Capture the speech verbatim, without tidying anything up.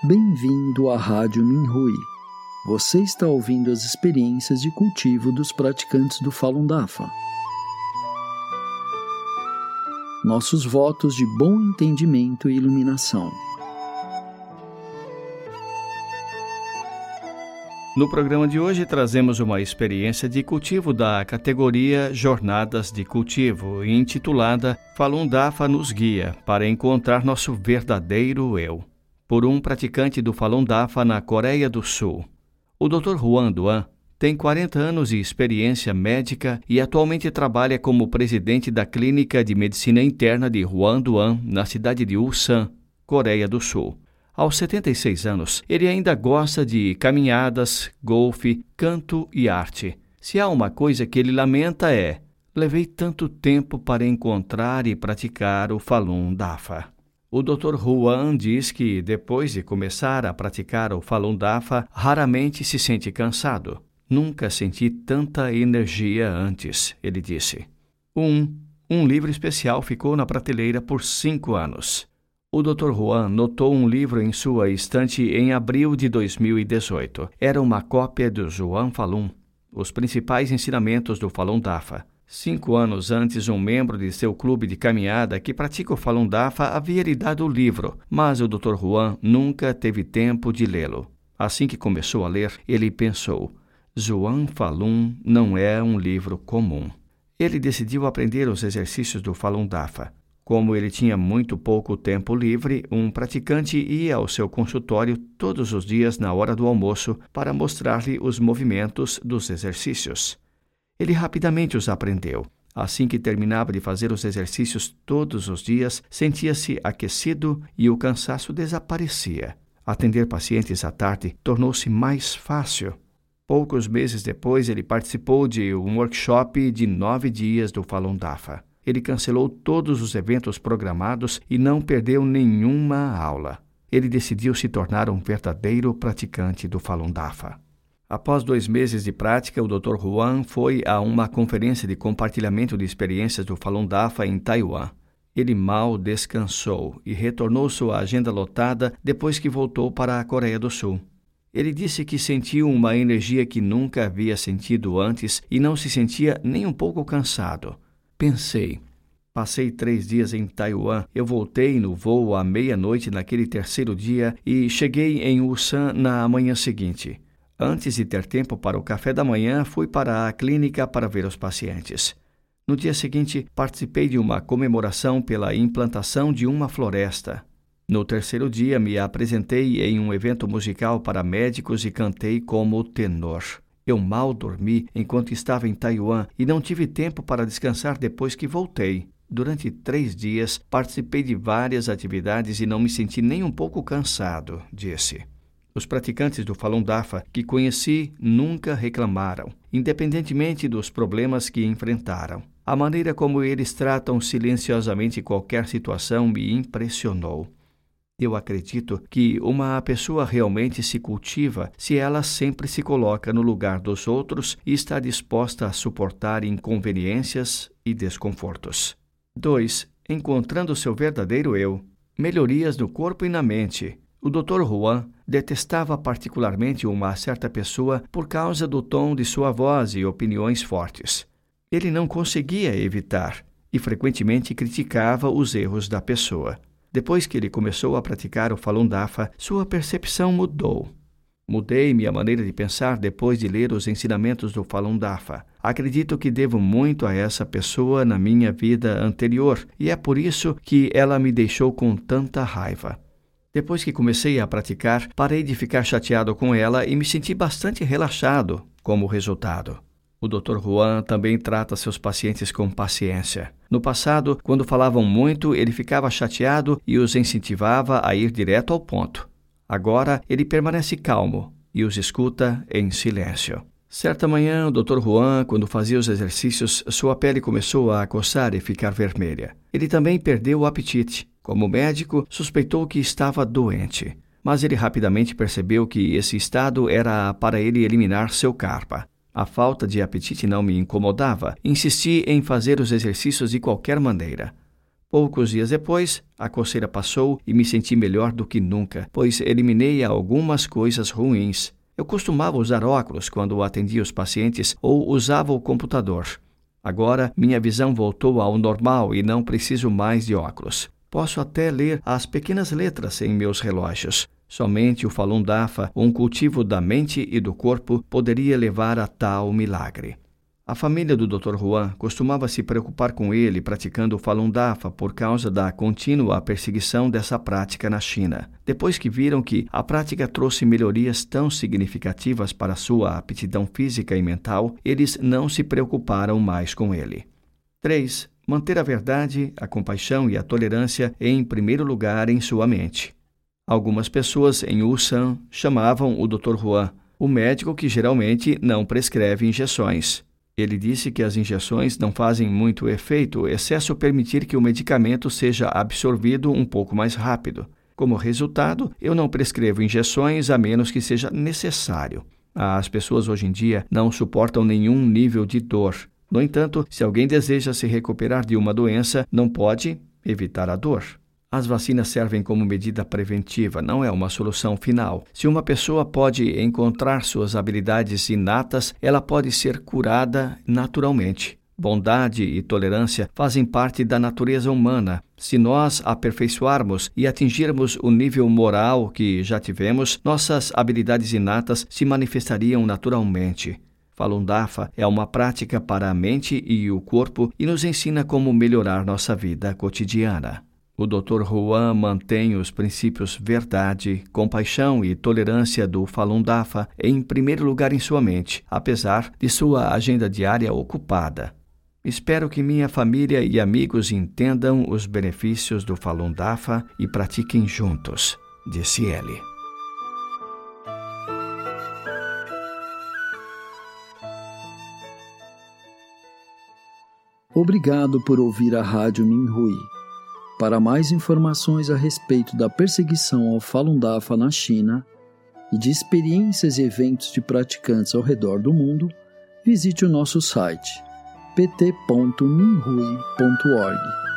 Bem-vindo à Rádio Minhui. Você está ouvindo as experiências de cultivo dos praticantes do Falun Dafa. Nossos votos de bom entendimento e iluminação. No programa de hoje trazemos uma experiência de cultivo da categoria Jornadas de Cultivo, intitulada Falun Dafa nos guia para encontrar nosso verdadeiro eu, por um praticante do Falun Dafa na Coreia do Sul. O doutor Huan Duan tem quarenta anos de experiência médica e atualmente trabalha como presidente da Clínica de Medicina Interna de Huan Duan, na cidade de Ulsan, Coreia do Sul. Aos setenta e seis anos, ele ainda gosta de caminhadas, golfe, canto e arte. Se há uma coisa que ele lamenta é: levei tanto tempo para encontrar e praticar o Falun Dafa. O doutor Huan diz que, depois de começar a praticar o Falun Dafa, raramente se sente cansado. Nunca senti tanta energia antes, ele disse. Um, um livro especial ficou na prateleira por cinco anos. O doutor Huan notou um livro em sua estante em abril de dois mil e dezoito. Era uma cópia do Zhuang Falun, os principais ensinamentos do Falun Dafa. Cinco anos antes, um membro de seu clube de caminhada que pratica o Falun Dafa havia lhe dado o livro, mas o doutor Huan nunca teve tempo de lê-lo. Assim que começou a ler, ele pensou: Zhuang Falun não é um livro comum. Ele decidiu aprender os exercícios do Falun Dafa. Como ele tinha muito pouco tempo livre, um praticante ia ao seu consultório todos os dias na hora do almoço para mostrar-lhe os movimentos dos exercícios. Ele rapidamente os aprendeu. Assim que terminava de fazer os exercícios todos os dias, sentia-se aquecido e o cansaço desaparecia. Atender pacientes à tarde tornou-se mais fácil. Poucos meses depois, ele participou de um workshop de nove dias do Falun Dafa. Ele cancelou todos os eventos programados e não perdeu nenhuma aula. Ele decidiu se tornar um verdadeiro praticante do Falun Dafa. Após dois meses de prática, o doutor Huan foi a uma conferência de compartilhamento de experiências do Falun Dafa em Taiwan. Ele mal descansou e retornou sua agenda lotada depois que voltou para a Coreia do Sul. Ele disse que sentiu uma energia que nunca havia sentido antes e não se sentia nem um pouco cansado. Pensei, passei três dias em Taiwan, eu voltei no voo à meia-noite naquele terceiro dia e cheguei em Ulsan na manhã seguinte. Antes de ter tempo para o café da manhã, fui para a clínica para ver os pacientes. No dia seguinte, participei de uma comemoração pela implantação de uma floresta. No terceiro dia, me apresentei em um evento musical para médicos e cantei como tenor. Eu mal dormi enquanto estava em Taiwan e não tive tempo para descansar depois que voltei. Durante três dias, participei de várias atividades e não me senti nem um pouco cansado, disse. Os praticantes do Falun Dafa que conheci nunca reclamaram, independentemente dos problemas que enfrentaram. A maneira como eles tratam silenciosamente qualquer situação me impressionou. Eu acredito que uma pessoa realmente se cultiva se ela sempre se coloca no lugar dos outros e está disposta a suportar inconveniências e desconfortos. dois. Encontrando seu verdadeiro eu. Melhorias no corpo e na mente. O doutor Huan detestava particularmente uma certa pessoa por causa do tom de sua voz e opiniões fortes. Ele não conseguia evitar e frequentemente criticava os erros da pessoa. Depois que ele começou a praticar o Falun Dafa, sua percepção mudou. Mudei minha maneira de pensar depois de ler os ensinamentos do Falun Dafa. Acredito que devo muito a essa pessoa na minha vida anterior e é por isso que ela me deixou com tanta raiva. Depois que comecei a praticar, parei de ficar chateado com ela e me senti bastante relaxado como resultado. O doutor Huan também trata seus pacientes com paciência. No passado, quando falavam muito, ele ficava chateado e os incentivava a ir direto ao ponto. Agora, ele permanece calmo e os escuta em silêncio. Certa manhã, o doutor Huan, quando fazia os exercícios, sua pele começou a coçar e ficar vermelha. Ele também perdeu o apetite. Como médico, suspeitou que estava doente. Mas ele rapidamente percebeu que esse estado era para ele eliminar seu karma. A falta de apetite não me incomodava. Insisti em fazer os exercícios de qualquer maneira. Poucos dias depois, a coceira passou e me senti melhor do que nunca, pois eliminei algumas coisas ruins. Eu costumava usar óculos quando atendia os pacientes ou usava o computador. Agora, minha visão voltou ao normal e não preciso mais de óculos. Posso até ler as pequenas letras em meus relógios. Somente o Falun Dafa, um cultivo da mente e do corpo, poderia levar a tal milagre. A família do doutor Juan costumava se preocupar com ele praticando o Falun Dafa por causa da contínua perseguição dessa prática na China. Depois que viram que a prática trouxe melhorias tão significativas para sua aptidão física e mental, eles não se preocuparam mais com ele. três. Manter a verdade, a compaixão e a tolerância em primeiro lugar em sua mente. Algumas pessoas em Ulsan chamavam o doutor Juan, o médico que geralmente não prescreve injeções. Ele disse que as injeções não fazem muito efeito, exceto permitir que o medicamento seja absorvido um pouco mais rápido. Como resultado, eu não prescrevo injeções a menos que seja necessário. As pessoas hoje em dia não suportam nenhum nível de dor. No entanto, se alguém deseja se recuperar de uma doença, não pode evitar a dor. As vacinas servem como medida preventiva, não é uma solução final. Se uma pessoa pode encontrar suas habilidades inatas, ela pode ser curada naturalmente. Bondade e tolerância fazem parte da natureza humana. Se nós aperfeiçoarmos e atingirmos o nível moral que já tivemos, nossas habilidades inatas se manifestariam naturalmente. Falun Dafa é uma prática para a mente e o corpo e nos ensina como melhorar nossa vida cotidiana. O doutor Juan mantém os princípios verdade, compaixão e tolerância do Falun Dafa em primeiro lugar em sua mente, apesar de sua agenda diária ocupada. Espero que minha família e amigos entendam os benefícios do Falun Dafa e pratiquem juntos, disse ele. Obrigado por ouvir a Rádio Minhui. Para mais informações a respeito da perseguição ao Falun Dafa na China e de experiências e eventos de praticantes ao redor do mundo, visite o nosso site p t ponto minhui ponto org.